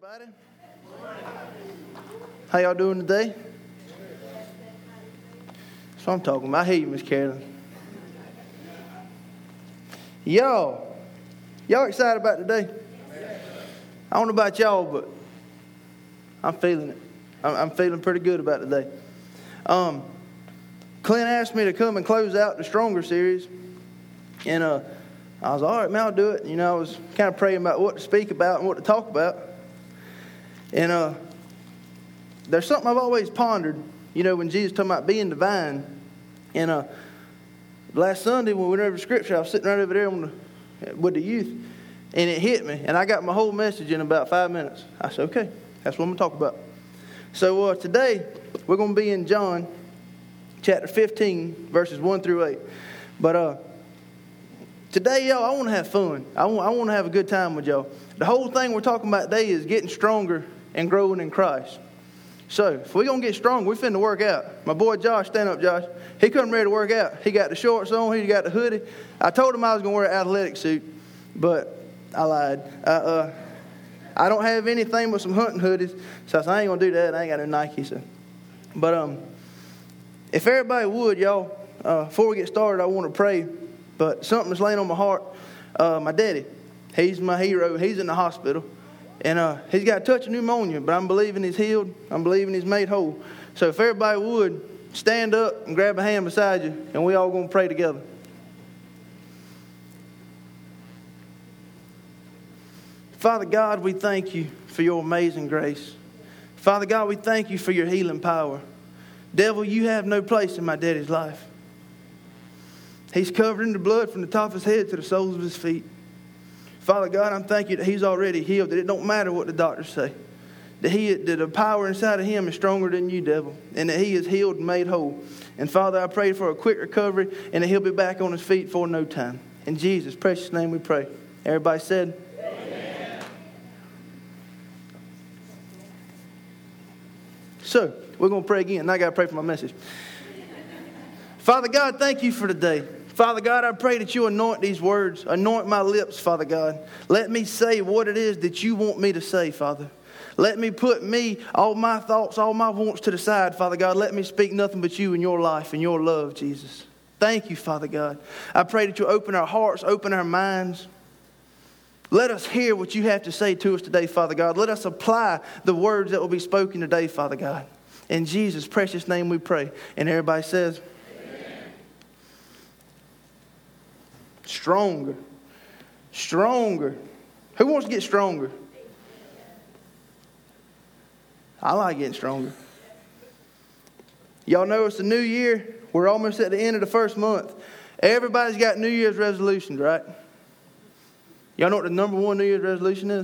everybody. How y'all doing today? That's what I'm talking about. I hear you, Miss Carolyn. Y'all excited about today? I don't know about y'all, but I'm feeling it. I'm feeling pretty good about today. Clint asked me to come and close out the Stronger series, and I was all right, man, I'll do it. You know, I was kind of praying about what to speak about and what to talk about. And there's something I've always pondered, you know, when Jesus talking about being divine. And last Sunday when we went over Scripture, I was sitting right over there with the youth, and it hit me. And I got my whole message in about 5 minutes. I said, okay, that's what I'm going to talk about. So today, we're going to be in John chapter 15, verses 1 through 8. But today, y'all, I want to have fun. I want to have a good time with y'all. The whole thing we're talking about today is getting stronger and growing in Christ. So, if we're going to get strong, we're finna work out. My boy Josh, stand up, Josh. He come ready to work out. He got the shorts on. He got the hoodie. I told him I was going to wear an athletic suit, but I lied. I don't have anything but some hunting hoodies, so I said, I ain't going to do that. I ain't got no Nike. So. But if everybody would, y'all, before we get started, I want to pray. But something that's laying on my heart. My daddy, he's my hero. He's in the hospital. And he's got a touch of pneumonia, but I'm believing he's healed. I'm believing he's made whole. So if everybody would, stand up and grab a hand beside you, and we all going to pray together. Father God, we thank you for your amazing grace. Father God, we thank you for your healing power. Devil, you have no place in my daddy's life. He's covered in the blood from the top of his head to the soles of his feet. Father God, I'm thanking you that he's already healed, that it don't matter what the doctors say. That the power inside of him is stronger than you, devil. And that he is healed and made whole. And Father, I pray for a quick recovery and that he'll be back on his feet for no time. In Jesus' precious name we pray. Everybody said, amen. So, we're going to pray again. Now I got to pray for my message. Father God, thank you for today. Father God, I pray that you anoint these words. Anoint my lips, Father God. Let me say what it is that you want me to say, Father. Let me put all my thoughts, all my wants to the side, Father God. Let me speak nothing but you and your life and your love, Jesus. Thank you, Father God. I pray that you open our hearts, open our minds. Let us hear what you have to say to us today, Father God. Let us apply the words that will be spoken today, Father God. In Jesus' precious name we pray. And everybody says, stronger. Stronger. Who wants to get stronger? I like getting stronger. Y'all know it's the new year. We're almost at the end of the first month. Everybody's got New Year's resolutions, right? Y'all know what the number one New Year's resolution is?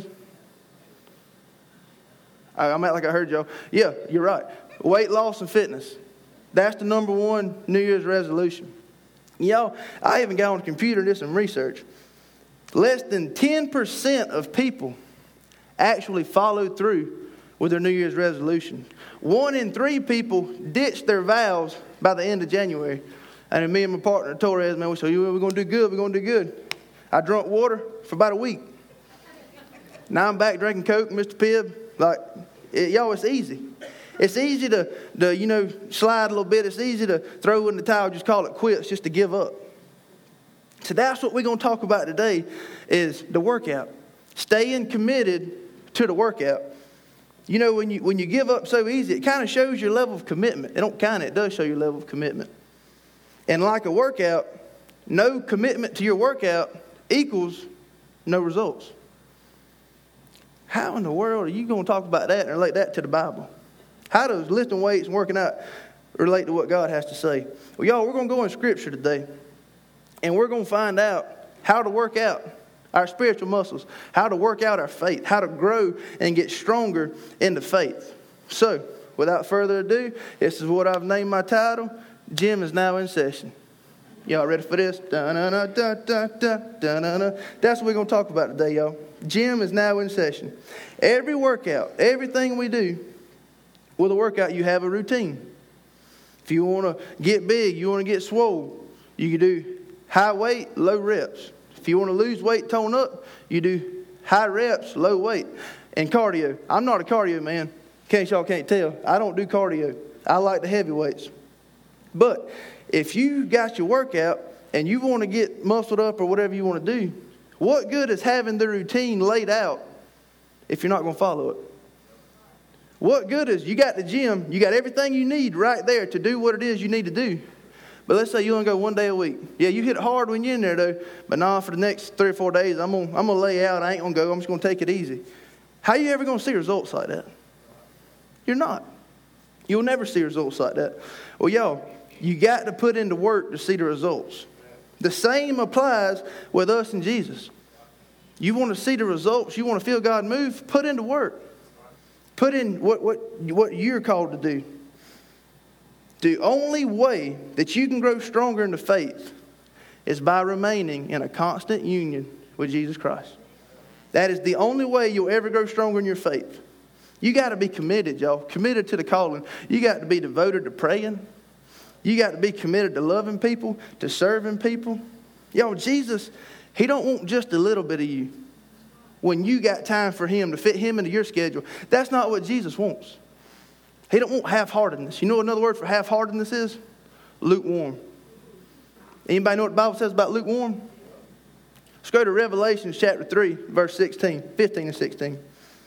I'm acting like I heard y'all. Yeah, you're right. Weight loss and fitness. That's the number one New Year's resolution. Y'all, I even got on the computer and did some research. Less than 10% of people actually followed through with their New Year's resolution. 1 in 3 people ditched their vows by the end of January. And me and my partner, Torres, man, we said, we're going to do good, we're going to do good. I drank water for about a week. Now I'm back drinking Coke, Mr. Pibb. Y'all, it's easy. It's easy to slide a little bit. It's easy to throw in the towel, just call it quits, just to give up. So that's what we're going to talk about today is the workout. Staying committed to the workout. You know, when you give up so easy, it kind of shows your level of commitment. It does show your level of commitment. And like a workout, no commitment to your workout equals no results. How in the world are you going to talk about that and relate that to the Bible? How does lifting weights and working out relate to what God has to say? Well, y'all, we're going to go in Scripture today. And we're going to find out how to work out our spiritual muscles. How to work out our faith. How to grow and get stronger in the faith. So, without further ado, this is what I've named my title. Gym is now in session. Y'all ready for this? That's what we're going to talk about today, y'all. Gym is now in session. Every workout, everything we do, with a workout, you have a routine. If you want to get big, you want to get swole, you can do high weight, low reps. If you want to lose weight, tone up, you do high reps, low weight. and cardio. I'm not a cardio man, in case y'all can't tell. I don't do cardio. I like the heavyweights. But if you got your workout and you want to get muscled up or whatever you want to do, what good is having the routine laid out if you're not going to follow it? What good is you got the gym, you got everything you need right there to do what it is you need to do. But let's say you only go one day a week. Yeah, you hit it hard when you're in there though. But nah, for the next 3 or 4 days, I'm gonna lay out. I ain't gonna go. I'm just gonna take it easy. How you ever gonna see results like that? You're not. You'll never see results like that. Well, y'all, you got to put into work to see the results. The same applies with us and Jesus. You want to see the results. You want to feel God move. Put into work. Put in what you're called to do. The only way that you can grow stronger in the faith is by remaining in a constant union with Jesus Christ. That is the only way you'll ever grow stronger in your faith. You got to be committed, y'all. Committed to the calling. You got to be devoted to praying. You got to be committed to loving people, to serving people. Y'all, Jesus, He don't want just a little bit of you. When you got time for Him, to fit Him into your schedule. That's not what Jesus wants. He don't want half-heartedness. You know what another word for half-heartedness is? Lukewarm. Anybody know what the Bible says about lukewarm? Let's go to Revelation chapter 3, verse 15 and 16.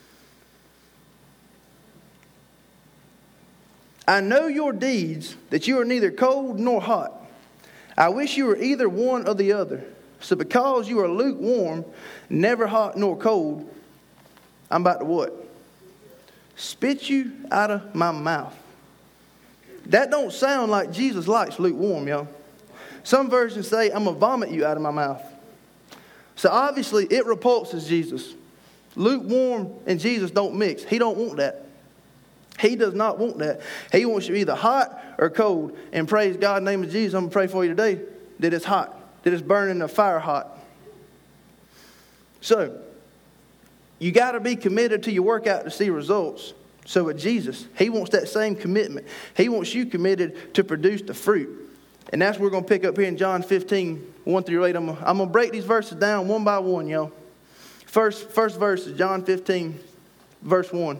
I know your deeds, that you are neither cold nor hot. I wish you were either one or the other. So because you are lukewarm, never hot nor cold, I'm about to what? Spit you out of my mouth. That don't sound like Jesus likes lukewarm, y'all. Some versions say, I'm going to vomit you out of my mouth. So obviously it repulses Jesus. Lukewarm and Jesus don't mix. He don't want that. He does not want that. He wants you either hot or cold. And praise God in the name of Jesus, I'm going to pray for you today that it's hot. That it's burning the fire hot. So, you got to be committed to your workout to see results. So with Jesus, He wants that same commitment. He wants you committed to produce the fruit. And that's what we're going to pick up here in John 15, 1 through 8. I'm going to break these verses down one by one, y'all. First verse is John 15, verse 1.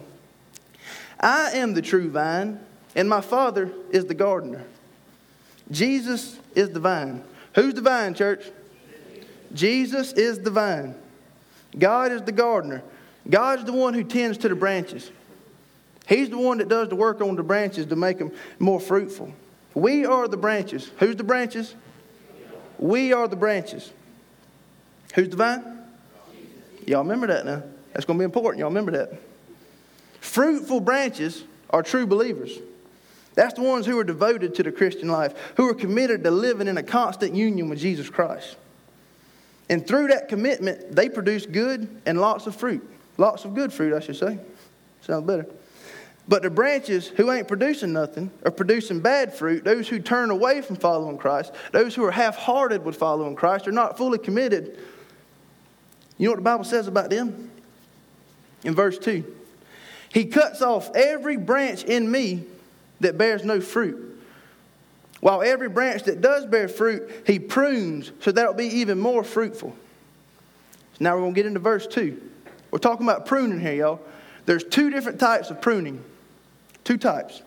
I am the true vine, and my Father is the gardener. Jesus is the vine. Who's the vine, church? Jesus is the vine. God is the gardener. God's the one who tends to the branches. He's the one that does the work on the branches to make them more fruitful. We are the branches. Who's the branches? We are the branches. Who's the vine? Y'all remember that now. That's going to be important. Y'all remember that. Fruitful branches are true believers. That's the ones who are devoted to the Christian life, who are committed to living in a constant union with Jesus Christ. And through that commitment, they produce good and lots of fruit. Lots of good fruit, I should say. Sounds better. But the branches who ain't producing nothing are producing bad fruit. Those who turn away from following Christ, those who are half-hearted with following Christ, are not fully committed. You know what the Bible says about them? In verse 2. He cuts off every branch in me that bears no fruit. While every branch that does bear fruit, He prunes so that it'll be even more fruitful. So now we're going to get into verse 2. We're talking about pruning here, y'all. There's 2 different types of pruning. 2 types.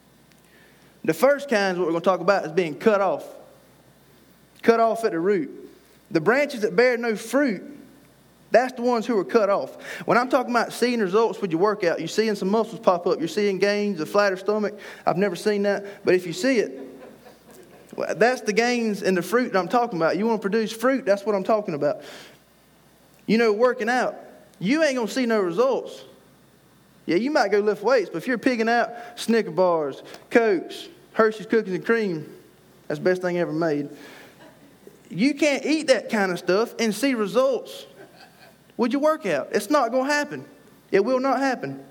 The first kind is what we're going to talk about is being cut off. Cut off at the root. The branches that bear no fruit, that's the ones who are cut off. When I'm talking about seeing results with your workout, you're seeing some muscles pop up. You're seeing gains, a flatter stomach. I've never seen that. But if you see it, well, that's the gains and the fruit that I'm talking about. You want to produce fruit, that's what I'm talking about. You know, working out, you ain't going to see no results. Yeah, you might go lift weights, but if you're picking out Snicker bars, Cokes, Hershey's Cookies and Cream, that's the best thing ever made. You can't eat that kind of stuff and see results with your workout. It's not going to happen. It will not happen.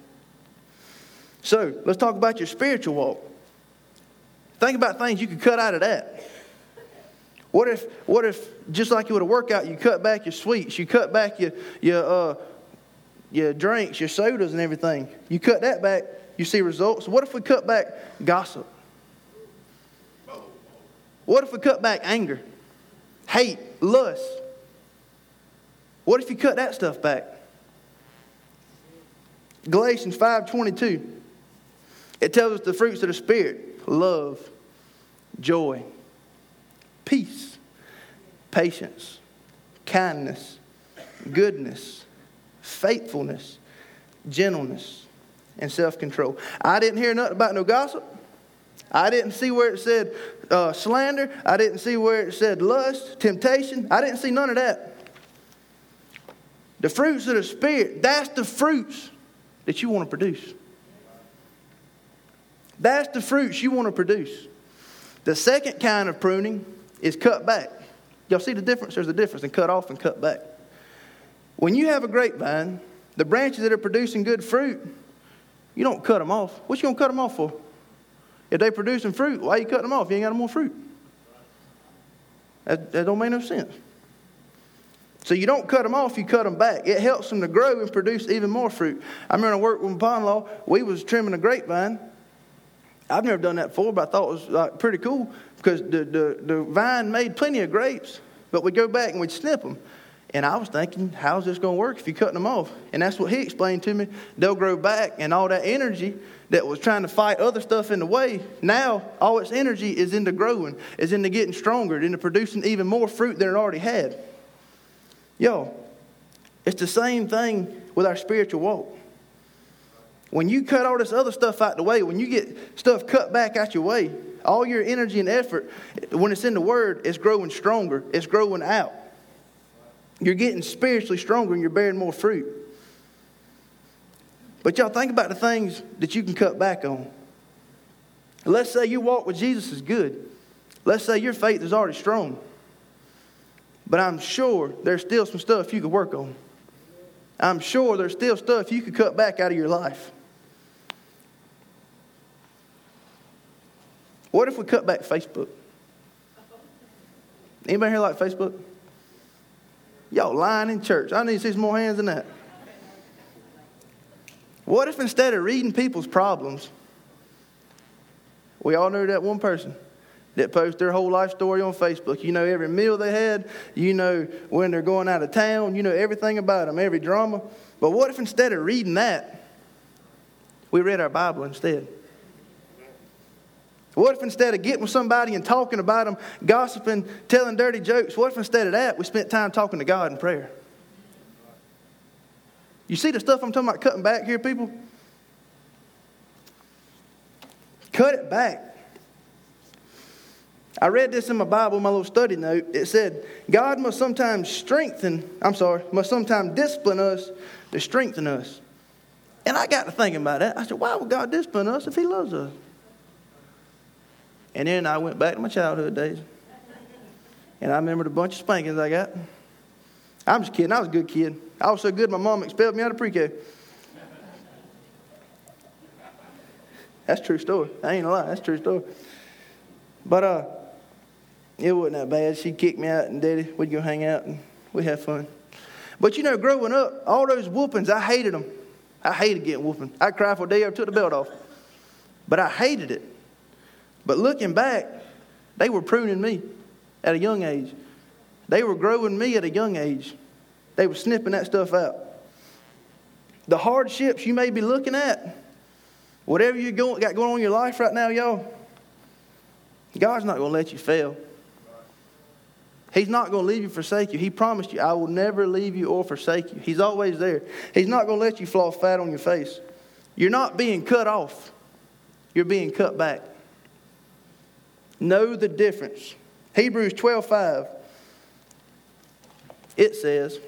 So, let's talk about your spiritual walk. Think about things you could cut out of that. What if just like you would a workout, you cut back your sweets, you cut back your drinks, your sodas and everything. You cut that back, you see results. What if we cut back gossip? What if we cut back anger, hate, lust? What if you cut that stuff back? Galatians 5:22. It tells us the fruits of the Spirit: love, joy, peace, patience, kindness, goodness, faithfulness, gentleness, and self-control. I didn't hear nothing about no gossip. I didn't see where it said slander. I didn't see where it said lust, temptation. I didn't see none of that. The fruits of the Spirit, that's the fruits that you want to produce. That's the fruits you want to produce. The second kind of pruning is cut back. Y'all see the difference? There's a difference in cut off and cut back. When you have a grapevine, the branches that are producing good fruit, you don't cut them off. What you going to cut them off for? If they're producing fruit, why are you cutting them off? You ain't got no more fruit. That don't make no sense. So you don't cut them off, you cut them back. It helps them to grow and produce even more fruit. I remember I worked with my pa-in-law. We was trimming a grapevine. I've never done that before, but I thought it was pretty cool because the vine made plenty of grapes, but we'd go back and we'd snip them. And I was thinking, how's this going to work if you're cutting them off? And that's what he explained to me. They'll grow back, and all that energy that was trying to fight other stuff in the way, now all its energy is into growing, is into getting stronger, into producing even more fruit than it already had. Yo, it's the same thing with our spiritual walk. When you cut all this other stuff out the way, when you get stuff cut back out your way, all your energy and effort, when it's in the Word, it's growing stronger. It's growing out. You're getting spiritually stronger and you're bearing more fruit. But y'all think about the things that you can cut back on. Let's say your walk with Jesus is good. Let's say your faith is already strong. But I'm sure there's still some stuff you could work on. I'm sure there's still stuff you could cut back out of your life. What if we cut back Facebook? Anybody here like Facebook? Y'all lying in church. I need to see some more hands than that. What if instead of reading people's problems, we all know that one person that posts their whole life story on Facebook. You know every meal they had. You know when they're going out of town. You know everything about them, every drama. But what if instead of reading that, we read our Bible instead? What if instead of getting with somebody and talking about them, gossiping, telling dirty jokes, what if instead of that we spent time talking to God in prayer? You see the stuff I'm talking about cutting back here, people? Cut it back. I read this in my Bible, my little study note. It said, God must sometimes sometimes discipline us to strengthen us. And I got to thinking about that. I said, why would God discipline us if He loves us? And then I went back to my childhood days. And I remembered a bunch of spankings I got. I'm just kidding. I was a good kid. I was so good my mom expelled me out of pre-K. That's a true story. I ain't gonna lie. That's a true story. But it wasn't that bad. She kicked me out and Daddy, we'd go hang out and we'd have fun. But you know, growing up, all those whoopings, I hated them. I hated getting whooping. I'd cry for a day or took the belt off. But I hated it. But looking back, they were pruning me at a young age. They were growing me at a young age. They were snipping that stuff out. The hardships you may be looking at, whatever you got going on in your life right now, y'all, God's not going to let you fail. He's not going to leave you, forsake you. He promised you, I will never leave you or forsake you. He's always there. He's not going to let you fall flat on your face. You're not being cut off. You're being cut back. Know the difference. Hebrews 12:5. It says,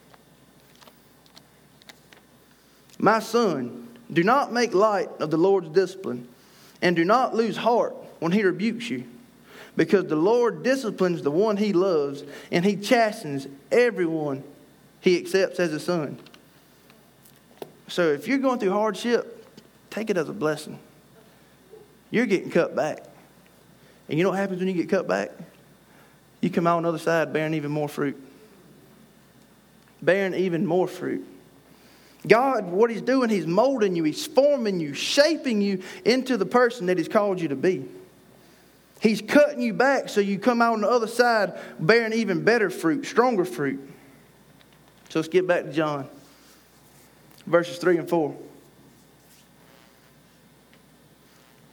my son, do not make light of the Lord's discipline, and do not lose heart when He rebukes you, because the Lord disciplines the one He loves, and He chastens everyone He accepts as a son. So if you're going through hardship, take it as a blessing. You're getting cut back. And you know what happens when you get cut back? You come out on the other side bearing even more fruit. Bearing even more fruit. God, what He's doing, He's molding you, He's forming you, shaping you into the person that He's called you to be. He's cutting you back so you come out on the other side bearing even better fruit, stronger fruit. So let's get back to John. Verses 3 and 4.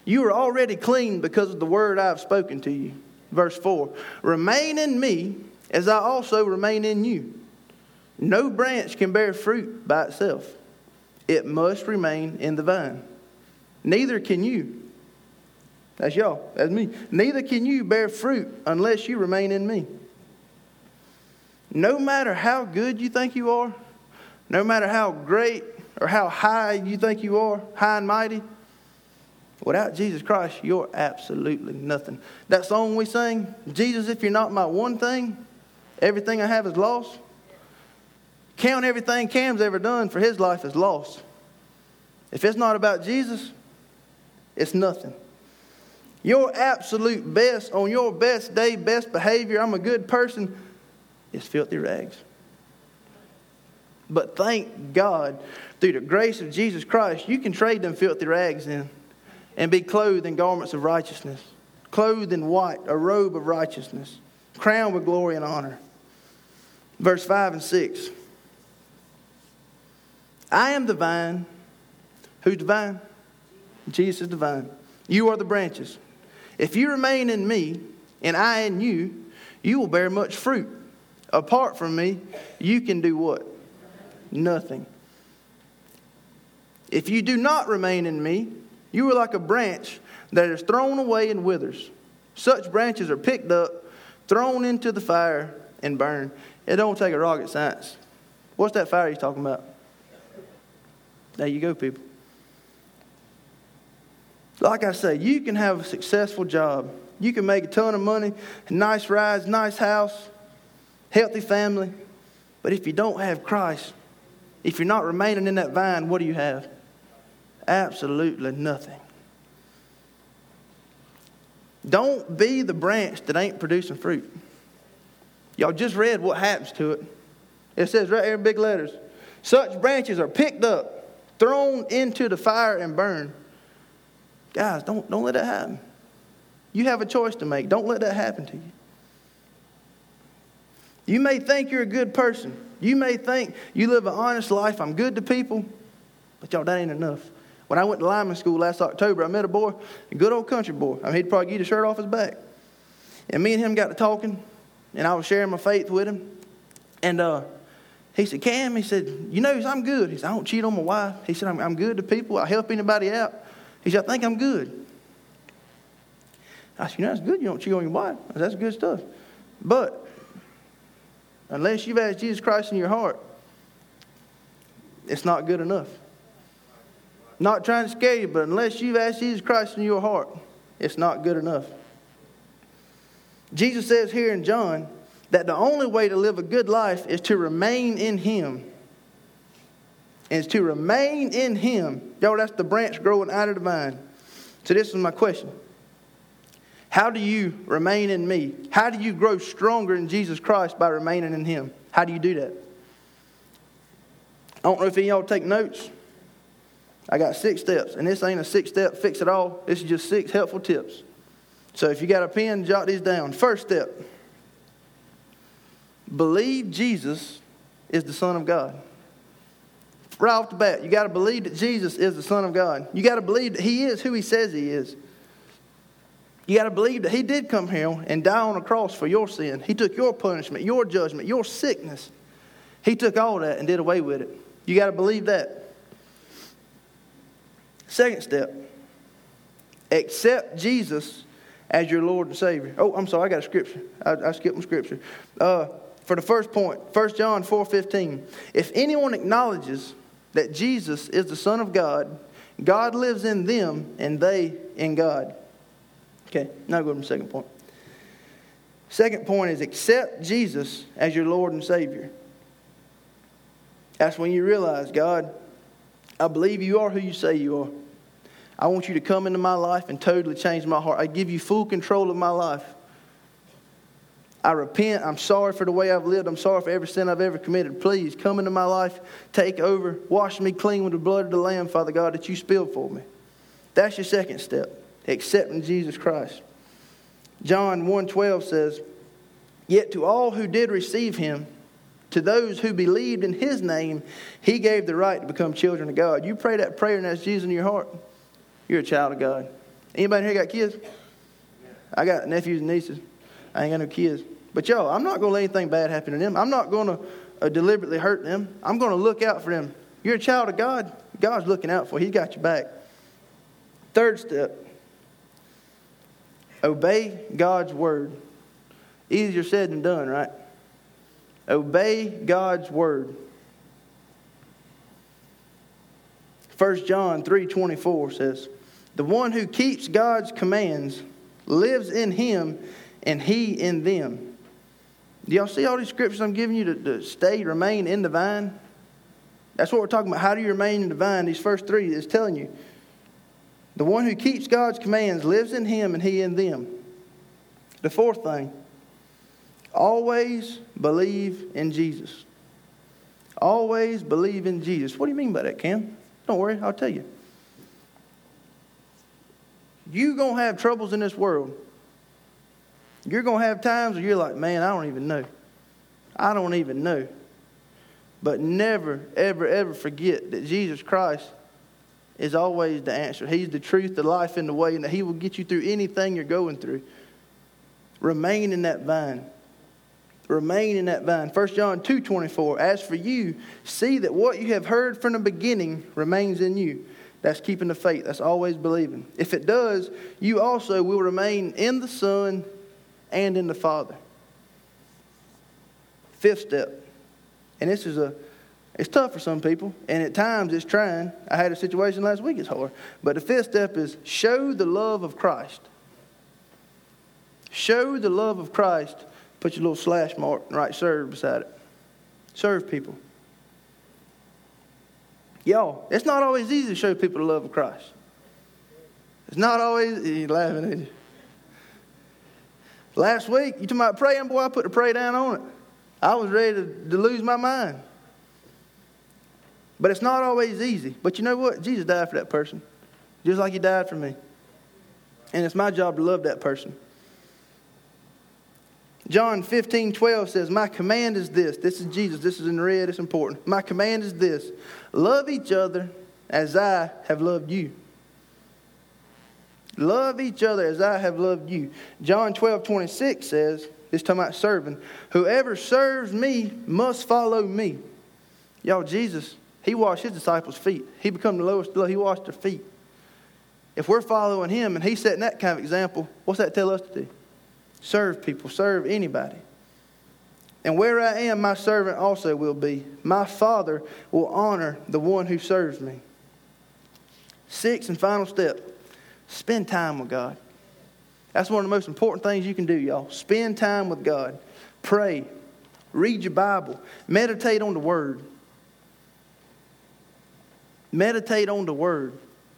You are already clean because of the word I have spoken to you. Verse 4, remain in me as I also remain in you. No branch can bear fruit by itself. It must remain in the vine. Neither can you. That's y'all. That's me. Neither can you bear fruit unless you remain in me. No matter how good you think you are, no matter how great or how high you think you are, high and mighty, without Jesus Christ, you're absolutely nothing. That song we sing, Jesus, if you're not my one thing, everything I have is lost. Count everything Cam's ever done for his life as lost. If it's not about Jesus, it's nothing. Your absolute best on your best day, best behavior, I'm a good person, is filthy rags. But thank God, through the grace of Jesus Christ, you can trade them filthy rags in and be clothed in garments of righteousness, clothed in white, a robe of righteousness, crowned with glory and honor. Verse 5 and 6. I am the vine. Who's the vine? Jesus is the vine. You are the branches. If you remain in me and I in you, you will bear much fruit. Apart from me, you can do what? Nothing. If you do not remain in me, you are like a branch that is thrown away and withers. Such branches are picked up, thrown into the fire, and burned. It don't take a rocket science. What's that fire he's talking about? There you go, people. Like I say, you can have a successful job. You can make a ton of money, nice rides, nice house, healthy family. But if you don't have Christ, if you're not remaining in that vine, what do you have? Absolutely nothing. Don't be the branch that ain't producing fruit. Y'all just read what happens to it. It says right here in big letters, such branches are picked up, thrown into the fire and burned. Guys, don't let that happen. You have a choice to make. Don't let that happen to you. You may think you're a good person. You may think you live an honest life. I'm good to people. But y'all, that ain't enough. When I went to lineman school last October, I met a boy, a good old country boy. I mean, he'd probably get the shirt off his back. And me and him got to talking, and I was sharing my faith with him. And he said, Cam, he said, you know, I'm good. He said, I don't cheat on my wife. He said, I'm good to people. I help anybody out. He said, I think I'm good. I said, you know, that's good. You don't cheat on your wife. I said, that's good stuff. But unless you've asked Jesus Christ in your heart, it's not good enough. Not trying to scare you, but unless you've asked Jesus Christ in your heart, it's not good enough. Jesus says here in John that the only way to live a good life is to remain in Him. And it's to remain in Him. Y'all, that's the branch growing out of the vine. So this is my question. How do you remain in me? How do you grow stronger in Jesus Christ by remaining in Him? How do you do that? I don't know if any of y'all take notes. I got 6 steps. And this ain't a 6-step fix it all. This is just 6 helpful tips. So if you got a pen, jot these down. First step. Believe Jesus is the Son of God. Right off the bat, you got to believe that Jesus is the Son of God. You got to believe that He is who He says He is. You got to believe that He did come here and die on a cross for your sin. He took your punishment, your judgment, your sickness. He took all that and did away with it. You got to believe that. Second step. Accept Jesus as your Lord and Savior. Oh, I'm sorry, I got a scripture. I skipped my scripture. For the first point, 1 John 4:15. If anyone acknowledges that Jesus is the Son of God, God lives in them and they in God. Okay, now go to my second point. Second point is accept Jesus as your Lord and Savior. That's when you realize, God, I believe you are who you say you are. I want you to come into my life and totally change my heart. I give you full control of my life. I repent. I'm sorry for the way I've lived. I'm sorry for every sin I've ever committed. Please come into my life. Take over. Wash me clean with the blood of the Lamb, Father God, that you spilled for me. That's your second step. Accepting Jesus Christ. John 1:12 says, yet to all who did receive Him, to those who believed in His name, He gave the right to become children of God. You pray that prayer and that's Jesus in your heart, you're a child of God. Anybody here got kids? I got nephews and nieces. I ain't got no kids. But y'all, I'm not going to let anything bad happen to them. I'm not going to deliberately hurt them. I'm going to look out for them. You're a child of God. God's looking out for you. He's got your back. Third step. Obey God's word. Easier said than done, right? Obey God's word. 1 John 3:24 says, the one who keeps God's commands lives in him and he in them. Do y'all see all these scriptures I'm giving you to remain in the vine? That's what we're talking about. How do you remain in the vine? These first three is telling you. The one who keeps God's commands lives in him and he in them. The fourth thing, always believe in Jesus. Always believe in Jesus. What do you mean by that, Cam? Don't worry, I'll tell you. You're going to have troubles in this world. You're going to have times where you're like, man, I don't even know. I don't even know. But never, ever, ever forget that Jesus Christ is always the answer. He's the truth, the life, and the way, and that he will get you through anything you're going through. Remain in that vine. Remain in that vine. 1 John 2:24, as for you, see that what you have heard from the beginning remains in you. That's keeping the faith. That's always believing. If it does, you also will remain in the Son and in the Father. Fifth step. And this is it's tough for some people. And at times it's trying. I had a situation last week, it's hard. But the fifth step is show the love of Christ. Show the love of Christ. Put your little slash mark and write serve beside it. Serve people. Y'all, it's not always easy to show people the love of Christ. It's not always, you're laughing at you. Last week, you talking about praying, boy, I put the pray down on it. I was ready to lose my mind. But it's not always easy. But you know what? Jesus died for that person. Just like he died for me. And it's my job to love that person. John 15:12 says, my command is this. This is Jesus. This is in red. It's important. My command is this. Love each other as I have loved you. Love each other as I have loved you. John 12:26 says, this talking about serving. Whoever serves me must follow me. Y'all, Jesus, he washed his disciples' feet. He became the lowest below. He washed their feet. If we're following him and he's setting that kind of example, what's that tell us to do? Serve people. Serve anybody. And where I am, my servant also will be. My Father will honor the one who serves me. Sixth and final step. Spend time with God. That's one of the most important things you can do, y'all. Spend time with God. Pray. Read your Bible. Meditate on the Word. Meditate on the Word.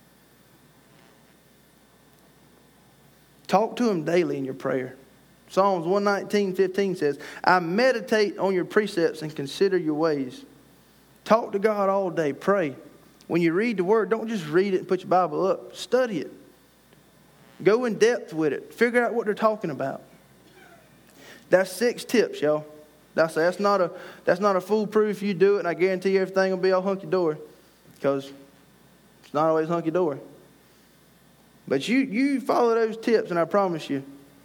Talk to him daily in your prayer. Psalms 119:15 says, I meditate on your precepts and consider your ways. Talk to God all day. Pray. When you read the Word, don't just read it and put your Bible up. Study it. Go in depth with it. Figure out what they're talking about. That's 6 tips, y'all. That's not a foolproof. You do it, and I guarantee you everything will be all hunky-dory. Because it's not always hunky-dory. But you follow those tips, and I promise you,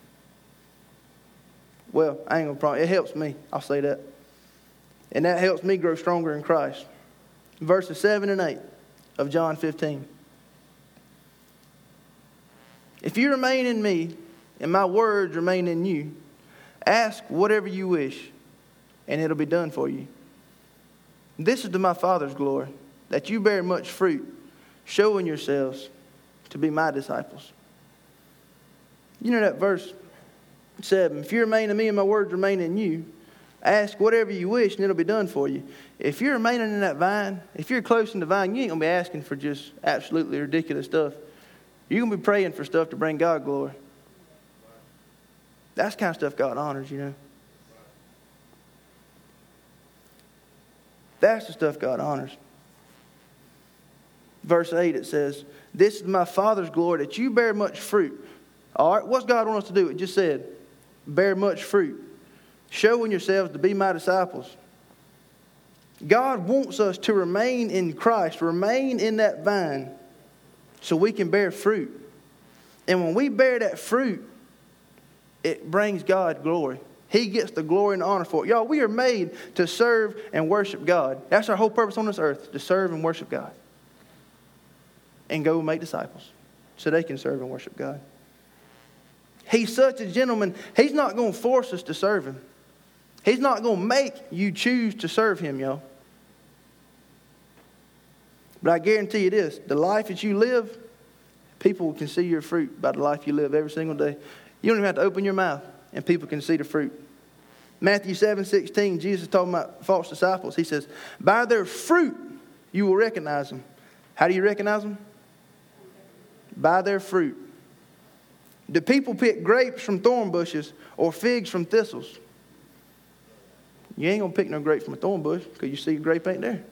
well, I ain't going to promise. It helps me. I'll say that. And that helps me grow stronger in Christ. Verses 7 and 8 of John 15. If you remain in me, and my words remain in you, ask whatever you wish, and it'll be done for you. This is to my Father's glory, that you bear much fruit, showing yourselves to be my disciples. You know that verse 7. If you remain in me and my words remain in you, ask whatever you wish and it'll be done for you. If you're remaining in that vine, if you're close in the vine, you ain't going to be asking for just absolutely ridiculous stuff. You're going to be praying for stuff to bring God glory. That's the kind of stuff God honors, you know. That's the stuff God honors. Verse 8, it says, this is my Father's glory, that you bear much fruit. All right, what's God want us to do? It just said, bear much fruit. Showing yourselves to be my disciples. God wants us to remain in Christ, remain in that vine, so we can bear fruit. And when we bear that fruit, it brings God glory. He gets the glory and honor for it. Y'all, we are made to serve and worship God. That's our whole purpose on this earth, to serve and worship God. And go make disciples so they can serve and worship God. He's such a gentleman. He's not going to force us to serve him. He's not going to make you choose to serve him, y'all. But I guarantee you this, the life that you live, people can see your fruit by the life you live every single day. You don't even have to open your mouth and people can see the fruit. Matthew 7:16, Jesus is talking about false disciples. He says, by their fruit you will recognize them. How do you recognize them? By their fruit. Do people pick grapes from thorn bushes or figs from thistles? You ain't going to pick no grape from a thorn bush because you see a grape ain't there.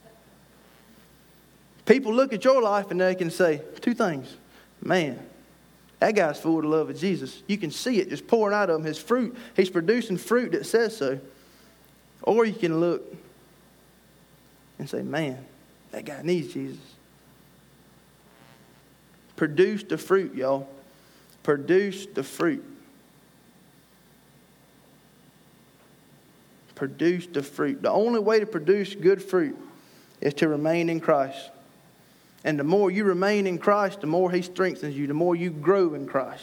People look at your life and they can say two things. Man, that guy's full of the love of Jesus. You can see it just pouring out of him. His fruit, he's producing fruit that says so. Or you can look and say, man, that guy needs Jesus. Produce the fruit, y'all. Produce the fruit. Produce the fruit. The only way to produce good fruit is to remain in Christ. And the more you remain in Christ, the more he strengthens you, the more you grow in Christ.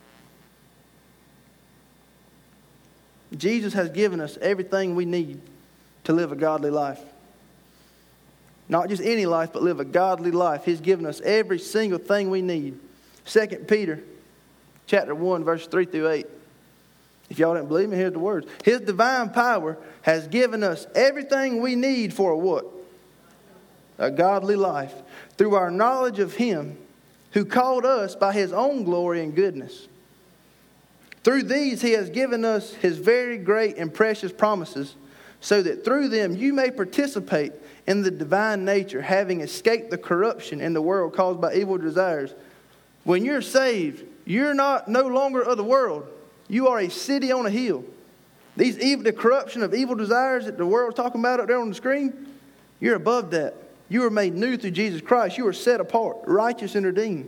Jesus has given us everything we need to live a godly life. Not just any life, but live a godly life. He's given us every single thing we need. 2 Peter chapter 1, verse 3 through 8. If y'all didn't believe me, here's the words. His divine power has given us everything we need for a what? A godly life. Through our knowledge of him who called us by his own glory and goodness. Through these he has given us his very great and precious promises, so that through them you may participate in the divine nature, having escaped the corruption in the world caused by evil desires. When you're saved, you're no longer of the world. You are a city on a hill. The corruption of evil desires that the world's talking about up there on the screen, you're above that. You are made new through Jesus Christ. You are set apart, righteous and redeemed.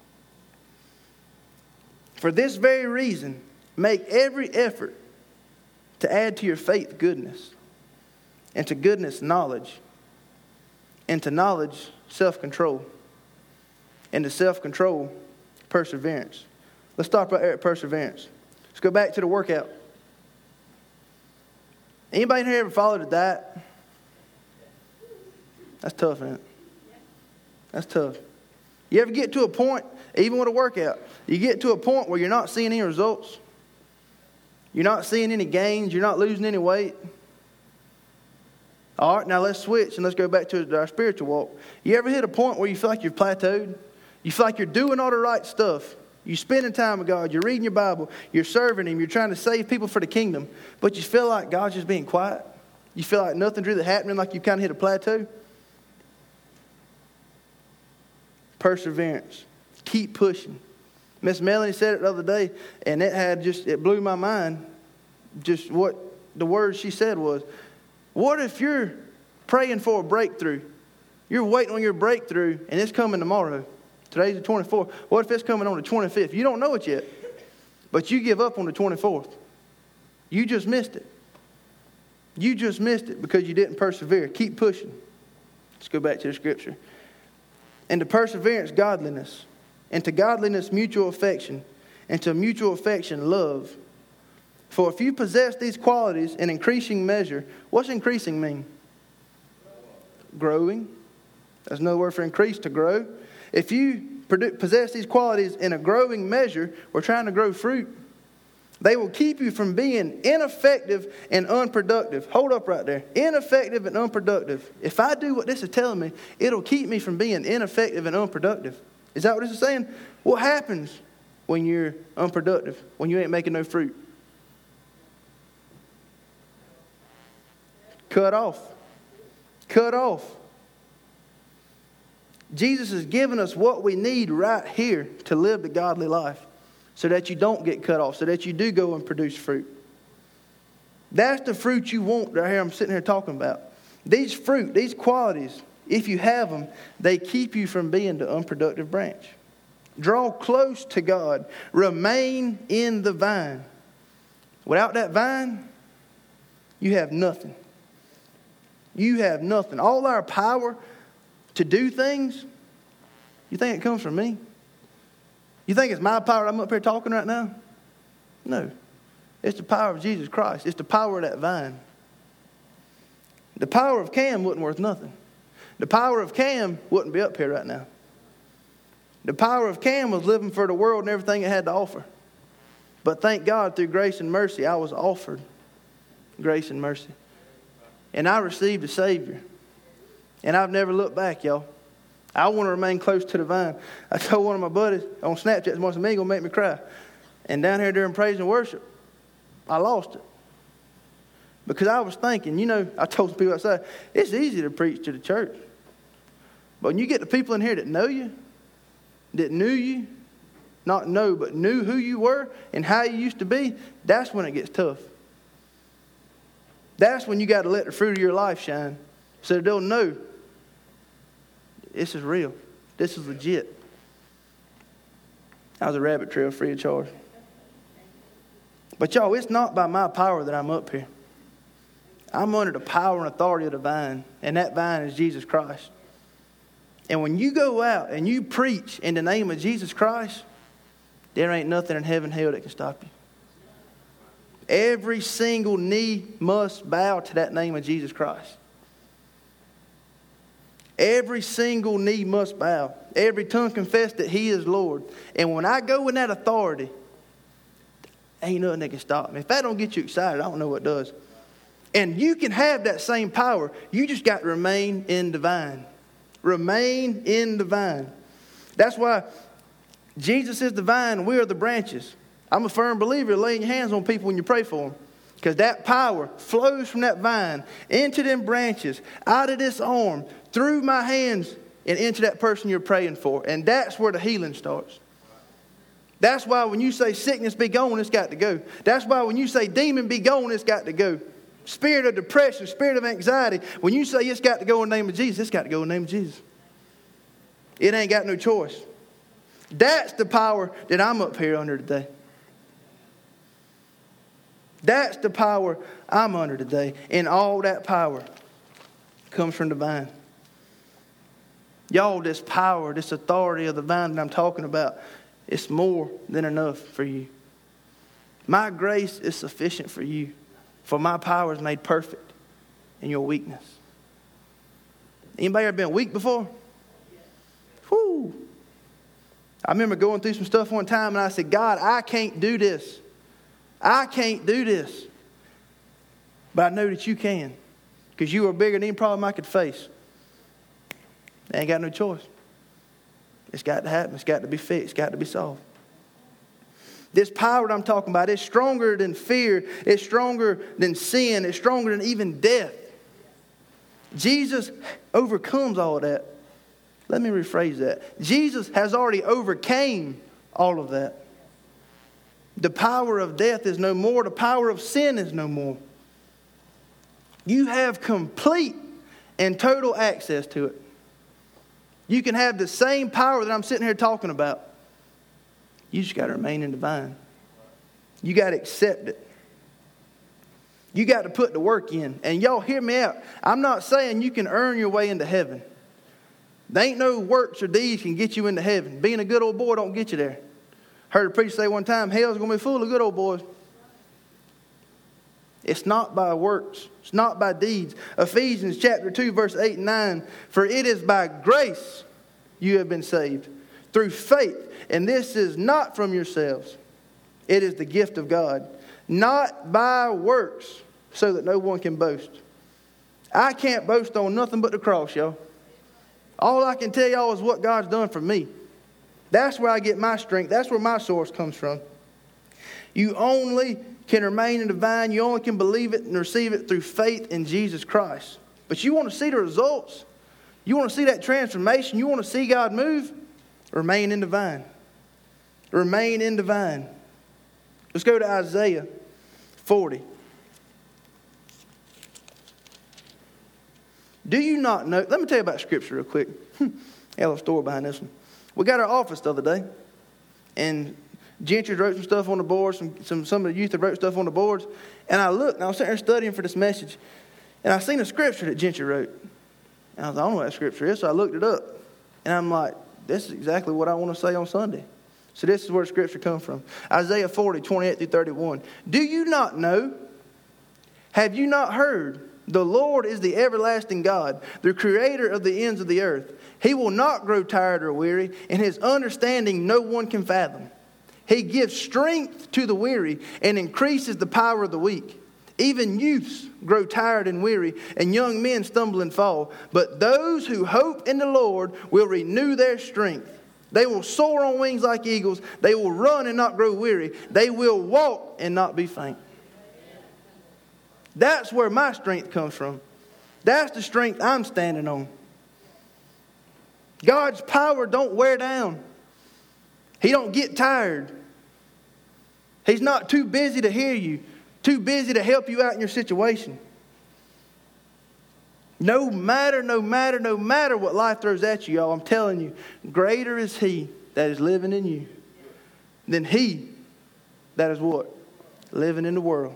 For this very reason, make every effort to add to your faith goodness, and to goodness knowledge, and to knowledge self-control, and to self-control perseverance. Let's stop right there at perseverance. Let's go back to the workout. Anybody here ever followed a diet? That's tough, isn't it? That's tough. You ever get to a point, even with a workout, you get to a point where you're not seeing any results? You're not seeing any gains? You're not losing any weight? All right, now let's switch and let's go back to our spiritual walk. You ever hit a point where you feel like you've plateaued? You feel like you're doing all the right stuff. You're spending time with God. You're reading your Bible. You're serving him. You're trying to save people for the kingdom. But you feel like God's just being quiet. You feel like nothing's really happening, like you kind of hit a plateau. Perseverance. Keep pushing. Miss Melanie said it the other day, and it blew my mind. Just what the words she said was, what if you're praying for a breakthrough? You're waiting on your breakthrough, and it's coming tomorrow. Today's the 24th. What if it's coming on the 25th? You don't know it yet, but you give up on the 24th. You just missed it. You just missed it because you didn't persevere. Keep pushing. Let's go back to the scripture. And to perseverance, godliness. And to godliness, mutual affection. And to mutual affection, love. For if you possess these qualities in increasing measure, what's increasing mean? Growing. There's another word for increase, to grow. If you possess these qualities in a growing measure, we're trying to grow fruit, they will keep you from being ineffective and unproductive. Hold up right there. Ineffective and unproductive. If I do what this is telling me, it'll keep me from being ineffective and unproductive. Is that what this is saying? What happens when you're unproductive? When you ain't making no fruit? Cut off. Cut off. Jesus has given us what we need right here to live the godly life, so that you don't get cut off, so that you do go and produce fruit. That's the fruit you want right here I'm sitting here talking about. These fruit, these qualities, if you have them, they keep you from being the unproductive branch. Draw close to God. Remain in the vine. Without that vine, you have nothing. You have nothing. All our power to do things, you think it comes from me? You think it's my power I'm up here talking right now? No. It's the power of Jesus Christ. It's the power of that vine. The power of Cam wasn't worth nothing. The power of Cam wouldn't be up here right now. The power of Cam was living for the world and everything it had to offer. But thank God, through grace and mercy, I was offered grace and mercy. And I received a Savior. And I've never looked back, y'all. I want to remain close to the vine. I told one of my buddies on Snapchat, once a man going to make me cry. And down here during praise and worship, I lost it. Because I was thinking, I told some people outside, it's easy to preach to the church. But when you get the people in here that know you, that knew you, not know, but knew who you were and how you used to be, that's when it gets tough. That's when you got to let the fruit of your life shine so that they'll know this is real. This is legit. I was a rabbit trail free of charge. But y'all, it's not by my power that I'm up here. I'm under the power and authority of the vine, and that vine is Jesus Christ. And when you go out and you preach in the name of Jesus Christ, there ain't nothing in heaven and hell that can stop you. Every single knee must bow to that name of Jesus Christ. Every single knee must bow. Every tongue confess that He is Lord. And when I go in that authority, ain't nothing that can stop me. If that don't get you excited, I don't know what does. And you can have that same power. You just got to remain in the vine. Remain in the vine. That's why Jesus is the vine and we are the branches. I'm a firm believer in laying your hands on people when you pray for them. Because that power flows from that vine into them branches, out of this arm, through my hands, and into that person you're praying for. And that's where the healing starts. That's why when you say sickness be gone, it's got to go. That's why when you say demon be gone, it's got to go. Spirit of depression, spirit of anxiety, when you say it's got to go in the name of Jesus, it's got to go in the name of Jesus. It ain't got no choice. That's the power that I'm up here under today. That's the power I'm under today. And all that power comes from the vine. Y'all, this power, this authority of the vine that I'm talking about, it's more than enough for you. My grace is sufficient for you. For my power is made perfect in your weakness. Anybody ever been weak before? Whew. I remember going through some stuff one time and I said, God, I can't do this. I can't do this. But I know that you can. Because you are bigger than any problem I could face. I ain't got no choice. It's got to happen. It's got to be fixed. It's got to be solved. This power that I'm talking about is stronger than fear. It's stronger than sin. It's stronger than even death. Jesus overcomes all of that. Let me rephrase that. Jesus has already overcame all of that. The power of death is no more. The power of sin is no more. You have complete and total access to it. You can have the same power that I'm sitting here talking about. You just got to remain in the vine. You got to accept it. You got to put the work in. And y'all hear me out. I'm not saying you can earn your way into heaven. There ain't no works or deeds can get you into heaven. Being a good old boy don't get you there. Heard a preacher say one time, hell's going to be full of good old boys. It's not by works. It's not by deeds. Ephesians chapter 2, verse 8 and 9. For it is by grace you have been saved, through faith. And this is not from yourselves. It is the gift of God. Not by works, so that no one can boast. I can't boast on nothing but the cross, y'all. All I can tell y'all is what God's done for me. That's where I get my strength. That's where my source comes from. You only can remain in the vine. You only can believe it and receive it through faith in Jesus Christ. But you want to see the results? You want to see that transformation? You want to see God move? Remain in the vine. Remain in the vine. Let's go to Isaiah 40. Do you not know? Let me tell you about Scripture real quick. I have a story behind this one. We got our office the other day, and Gentry wrote some stuff on the boards. Some of the youth have wrote stuff on the boards. And I looked, and I was sitting there studying for this message, and I seen a scripture that Gentry wrote. And I was like, I don't know what that scripture is, so I looked it up. And I'm like, this is exactly what I want to say on Sunday. So this is where the scripture comes from. Isaiah 40, 28 through 31. Do you not know? Have you not heard? The Lord is the everlasting God, the creator of the ends of the earth. He will not grow tired or weary, and his understanding no one can fathom. He gives strength to the weary and increases the power of the weak. Even youths grow tired and weary, and young men stumble and fall. But those who hope in the Lord will renew their strength. They will soar on wings like eagles. They will run and not grow weary. They will walk and not be faint. That's where my strength comes from. That's the strength I'm standing on. God's power don't wear down. He don't get tired. He's not too busy to hear you, too busy to help you out in your situation. No matter what life throws at you, y'all, I'm telling you, greater is He that is living in you than he that is what? Living in the world.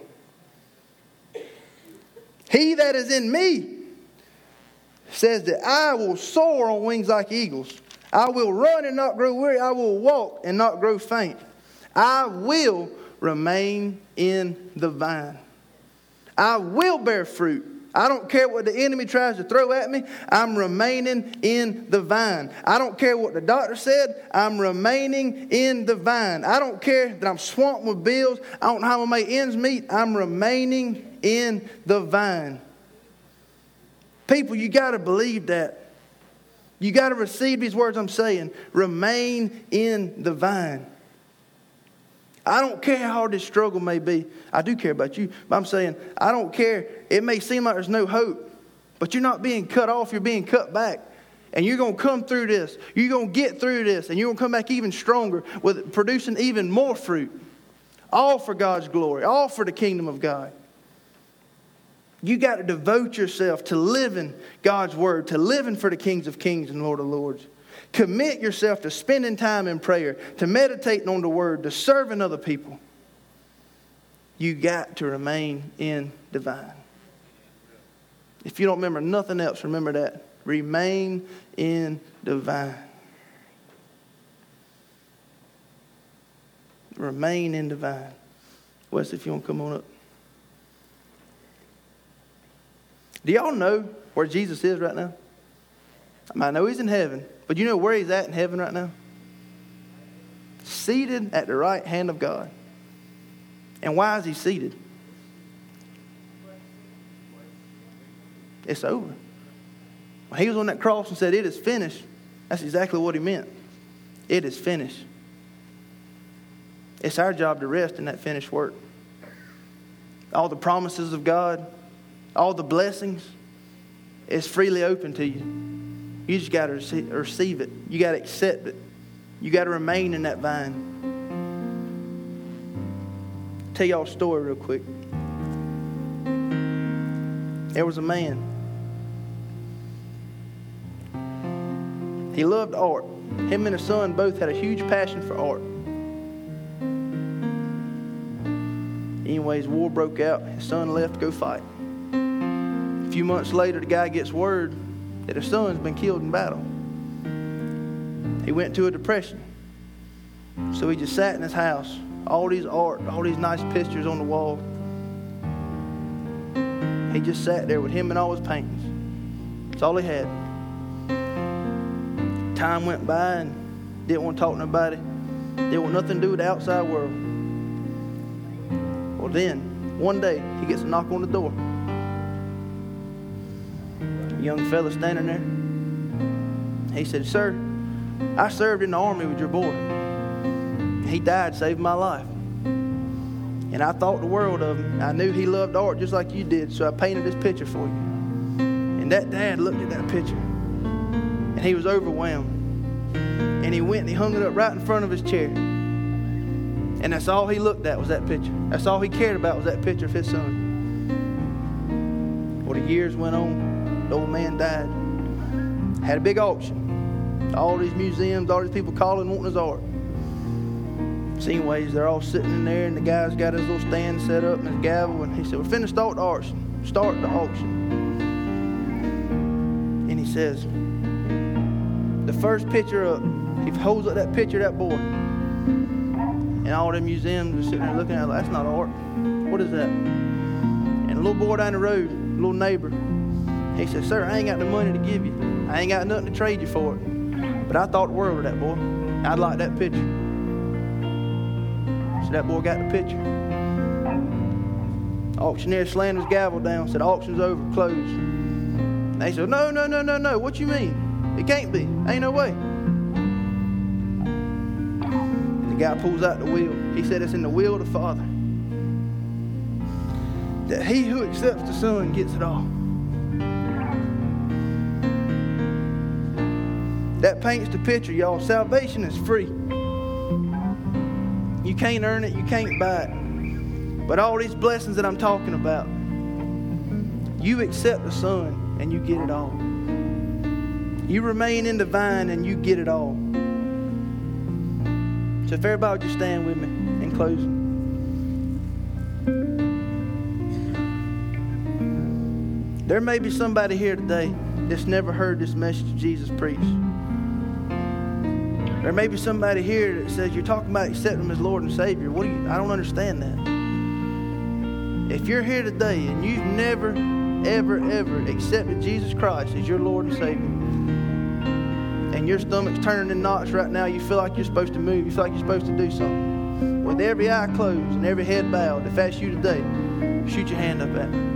He that is in me says that I will soar on wings like eagles. I will run and not grow weary. I will walk and not grow faint. I will remain in the vine. I will bear fruit. I don't care what the enemy tries to throw at me. I'm remaining in the vine. I don't care what the doctor said. I'm remaining in the vine. I don't care that I'm swamped with bills. I don't know how I make ends meet. I'm remaining in the vine. People, you got to believe that. You got to receive these words I'm saying. Remain in the vine. I don't care how hard this struggle may be. I do care about you. But I'm saying, I don't care. It may seem like there's no hope. But you're not being cut off. You're being cut back. And you're going to come through this. You're going to get through this. And you're going to come back even stronger with producing even more fruit. All for God's glory. All for the kingdom of God. You got to devote yourself to living God's word. To living for the kings of kings and Lord of lords. Commit yourself to spending time in prayer, to meditating on the word, to serving other people. You got to remain in the vine. If you don't remember nothing else, remember that. Remain in the vine. Remain in the vine. Wes, if you want to come on up. Do y'all know where Jesus is right now? I know He's in heaven. But you know where He's at in heaven right now? Seated at the right hand of God. And why is He seated? It's over. When He was on that cross and said, "It is finished," that's exactly what He meant. It is finished. It's our job to rest in that finished work. All the promises of God, all the blessings, it's freely open to you. You just got to receive it. You got to accept it. You got to remain in that vine. I'll tell y'all a story real quick. There was a man. He loved art. Him and his son both had a huge passion for art. Anyways, war broke out. His son left to go fight. A few months later, the guy gets word that his son's been killed in battle. He went into a depression. So he just sat in his house. All these art, all these nice pictures on the wall. He just sat there with him and all his paintings. That's all he had. Time went by and didn't want to talk to nobody. Didn't want nothing to do with the outside world. Well then, one day, he gets a knock on the door. Young fella standing there. He said, "Sir, I served in the army with your boy. He died, saved my life. And I thought the world of him. I knew he loved art just like you did, so I painted this picture for you." And that dad looked at that picture, and he was overwhelmed. And he went and he hung it up right in front of his chair. And that's all he looked at was that picture. That's all he cared about was that picture of his son. Well, the years went on. The old man died. Had a big auction. All these museums, all these people calling, wanting his art. So anyways, they're all sitting in there, and the guy's got his little stand set up and his gavel, and he said, we're finna start the auction. Start the auction. And he says, the first picture up, he holds up that picture of that boy. And all the museums are sitting there looking at it like, that's not art. What is that? And a little boy down the road, a little neighbor, he said, sir, I ain't got the money to give you. I ain't got nothing to trade you for it. But I thought the world of that boy. I'd like that picture. So that boy got the picture. Auctioneer slammed his gavel down, said, auction's over, closed. And they said, no. What you mean? It can't be. Ain't no way. The guy pulls out the will. He said, it's in the will of the Father that he who accepts the Son gets it all. That paints the picture, y'all. Salvation is free. You can't earn it. You can't buy it. But all these blessings that I'm talking about, you accept the Son and you get it all. You remain in the vine and you get it all. So if everybody would just stand with me in closing. There may be somebody here today that's never heard this message Jesus preached. There may be somebody here that says, you're talking about accepting Him as Lord and Savior. I don't understand that. If you're here today and you've never, ever accepted Jesus Christ as your Lord and Savior, and your stomach's turning in knots right now, you feel like you're supposed to move, you feel like you're supposed to do something, with every eye closed and every head bowed, if that's you today, shoot your hand up at me.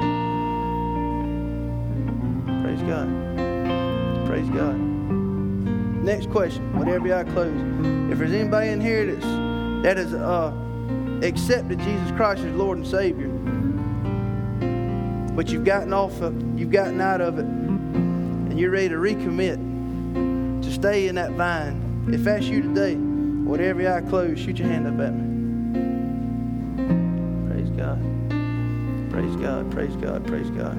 Praise God. Praise God. Next question, with every eye closed. If there's anybody in here that has accepted Jesus Christ as Lord and Savior, but you've gotten out of it, and you're ready to recommit to stay in that vine. If that's you today, with every eye closed, shoot your hand up at me. Praise God. Praise God. Praise God. Praise God.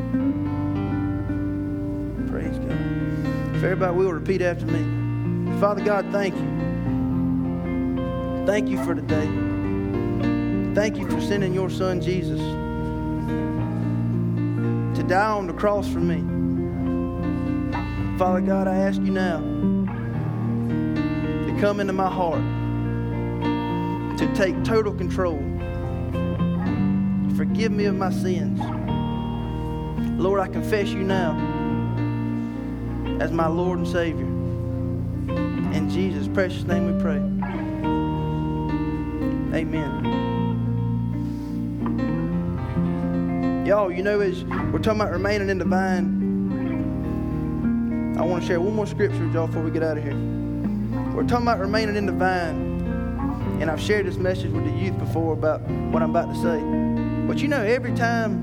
Praise God. If everybody will repeat after me. Father God, thank you. Thank you for today. Thank you for sending your Son Jesus to die on the cross for me. Father God, I ask you now to come into my heart, to take total control. Forgive me of my sins. Lord, I confess you now as my Lord and Savior. In Jesus' precious name we pray. Amen. Y'all, as we're talking about remaining in the vine, I want to share one more scripture with y'all before we get out of here. We're talking about remaining in the vine, and I've shared this message with the youth before about what I'm about to say. But every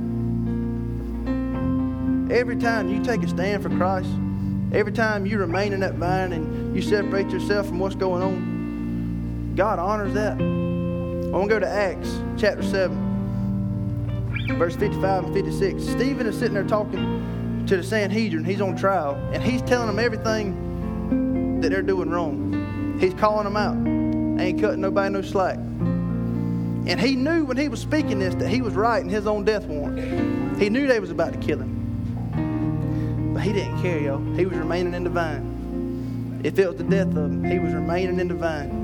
time you take a stand for Christ, every time you remain in that vine and you separate yourself from what's going on, God honors that. I want to go to Acts chapter 7. Verse 55 and 56. Stephen is sitting there talking to the Sanhedrin. He's on trial. And he's telling them everything that they're doing wrong. He's calling them out. Ain't cutting nobody no slack. And he knew when he was speaking this that he was writing his own death warrant. He knew they was about to kill him. But he didn't care, y'all. He was remaining in the vine. If it was the death of him, he was remaining in the vine.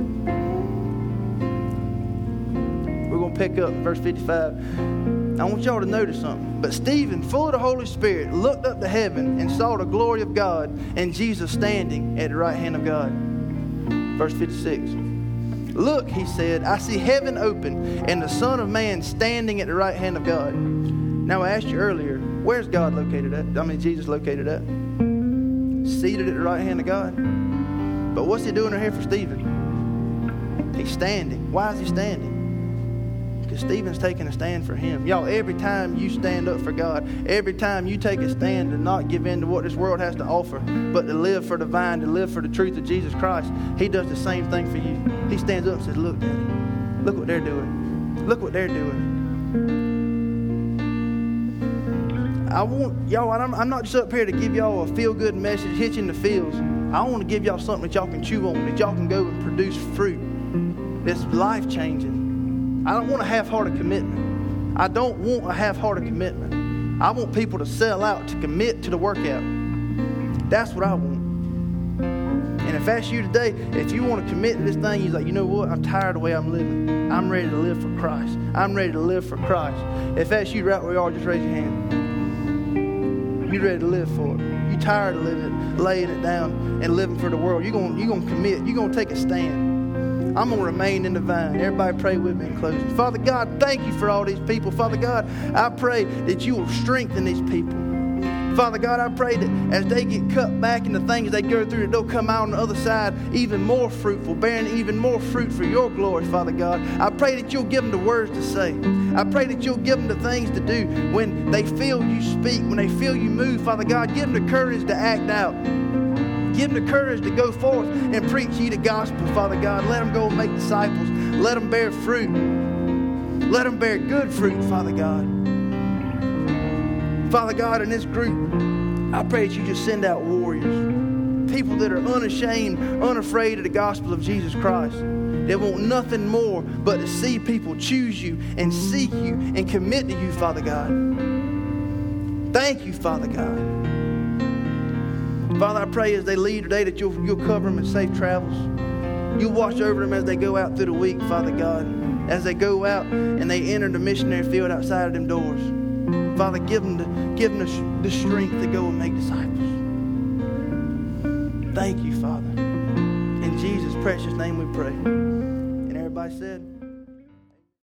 We're going to pick up verse 55. I want y'all to notice something. But Stephen, full of the Holy Spirit, looked up to heaven and saw the glory of God and Jesus standing at the right hand of God. Verse 56. Look, he said, I see heaven open and the Son of Man standing at the right hand of God. Now I asked you earlier, where's God located at? Jesus located at? Seated at the right hand of God. But what's he doing right here for Stephen? He's standing. Why is he standing? Because Stephen's taking a stand for him. Y'all, every time you stand up for God, every time you take a stand to not give in to what this world has to offer, but to live for the vine, to live for the truth of Jesus Christ, he does the same thing for you. He stands up and says, look, Daddy, look what they're doing. Look what they're doing. I'm not just up here to give y'all a feel-good message, hitching the feels. I want to give y'all something that y'all can chew on, that y'all can go and produce fruit that's life-changing. I don't want a half-hearted commitment. I don't want a half-hearted commitment. I want people to sell out, to commit to the workout. That's what I want. And if that's you today, if you want to commit to this thing, you're like, you know what? I'm tired of the way I'm living. I'm ready to live for Christ. I'm ready to live for Christ. If that's you right where you are, just raise your hand. You ready to live for it. You tired of living, laying it down and living for the world. You're going to commit. You're going to take a stand. I'm going to remain in the vine. Everybody pray with me in closing. Father God, thank you for all these people. Father God, I pray that you will strengthen these people. Father God, I pray that as they get cut back in the things they go through, that they'll come out on the other side even more fruitful, bearing even more fruit for your glory, Father God. I pray that you'll give them the words to say. I pray that you'll give them the things to do when they feel you speak, when they feel you move, Father God. Give them the courage to act out. Give them the courage to go forth and preach ye the gospel, Father God. Let them go and make disciples. Let them bear fruit. Let them bear good fruit, Father God. Father God, in this group, I pray that you just send out warriors, people that are unashamed, unafraid of the gospel of Jesus Christ. They want nothing more but to see people choose you and seek you and commit to you, Father God. Thank you, Father God. Father, I pray as they leave today that you'll cover them in safe travels. You'll watch over them as they go out through the week, Father God. As they go out and they enter the missionary field outside of them doors. Father, give them the strength to go and make disciples. Thank you, Father. In Jesus' precious name we pray. And everybody said...